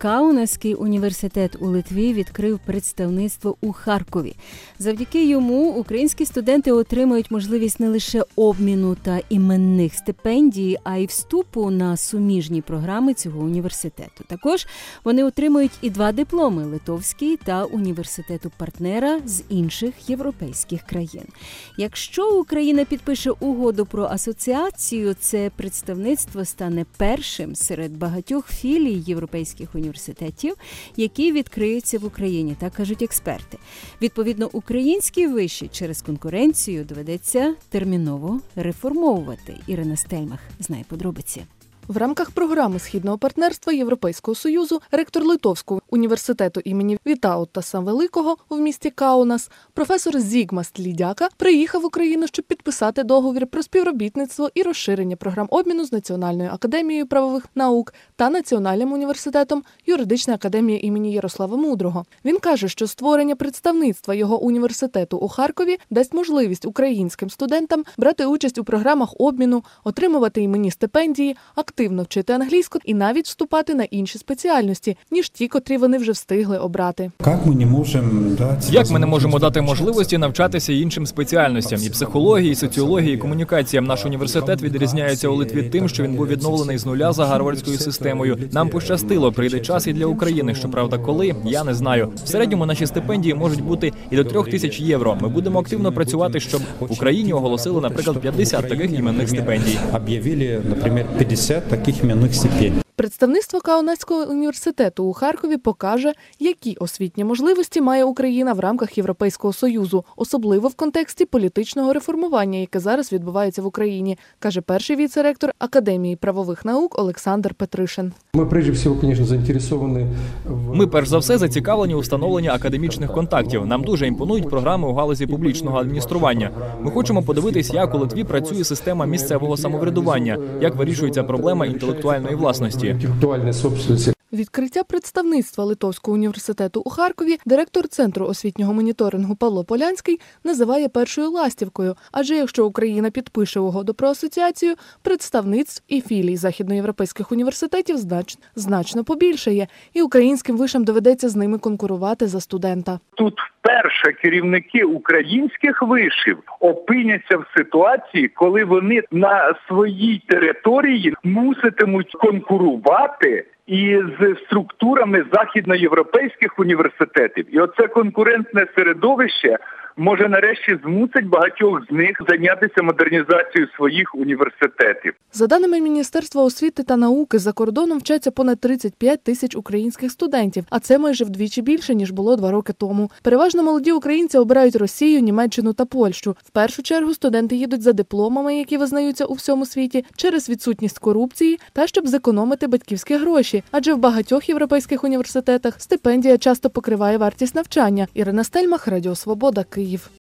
Каунаський університет у Литві відкрив представництво у Харкові. Завдяки йому українські студенти отримають можливість не лише обміну та іменних стипендій, а й вступу на суміжні програми цього університету. Також вони отримують і 2 дипломи – литовський та університету-партнера з інших європейських країн. Якщо Україна підпише угоду про асоціацію, це представництво стане першим серед багатьох філій європейських університетів, які відкриються в Україні, так кажуть експерти. Відповідно, українські виші через конкуренцію доведеться терміново реформовувати. Ірина Стельмах знає подробиці. В рамках програми Східного партнерства Європейського Союзу ректор Литовського університету імені Вітаутаса Великого в місті Каунас професор Зігмас Лідяка приїхав в Україну, щоб підписати договір про співробітництво і розширення програм обміну з Національною академією правових наук та Національним університетом Юридична академія імені Ярослава Мудрого. Він каже, що створення представництва його університету у Харкові дасть можливість українським студентам брати участь у програмах обміну, отримувати іменні стипендії, активно вчити англійську і навіть вступати на інші спеціальності, ніж ті, котрі вони вже встигли обрати. Як ми не можемо дати можливості навчатися іншим спеціальностям? І психології, і соціології, і комунікаціям. Наш університет відрізняється у Литві тим, що він був відновлений з нуля за гарвардською системою. Нам пощастило, прийде час і для України. Щоправда, коли? Я не знаю. В середньому наші стипендії можуть бути і до 3000 євро. Ми будемо активно працювати, щоб в Україні оголосили, наприклад, 50 таких іменних стипендій. Об'явили, наприклад, 50 таких іменних стипендій. Представництво Каунаського університету у Харкові покаже, які освітні можливості має Україна в рамках Європейського Союзу, особливо в контексті політичного реформування, яке зараз відбувається в Україні, каже перший віце-ректор Академії правових наук Олександр Петришин. Ми, перш за все, зацікавлені у встановленні академічних контактів. Нам дуже імпонують програми у галузі публічного адміністрування. Ми хочемо подивитись, як у Литві працює система місцевого самоврядування, як вирішується проблема інтелектуальної власності. Відкриття представництва Литовського університету у Харкові директор Центру освітнього моніторингу Павло Полянський називає першою ластівкою, адже якщо Україна підпише угоду про асоціацію, представництв і філій західноєвропейських університетів значно побільшає, і українським вишам доведеться з ними конкурувати за студента. Тут вперше керівники українських вишів опиняться в ситуації, коли вони на своїй території муситимуть конкурувати із структурами західноєвропейських університетів. І оце конкурентне середовище може нарешті змусить багатьох з них зайнятися модернізацією своїх університетів. За даними Міністерства освіти та науки, за кордоном вчаться понад 35 тисяч українських студентів, а це майже вдвічі більше, ніж було 2 роки тому. Переважно молоді українці обирають Росію, Німеччину та Польщу. В першу чергу студенти їдуть за дипломами, які визнаються у всьому світі, через відсутність корупції та щоб зекономити батьківські гроші. Адже в багатьох європейських університетах стипендія часто покриває вартість навчання. Ірина Стельмах, Радіо Свобода, Київ.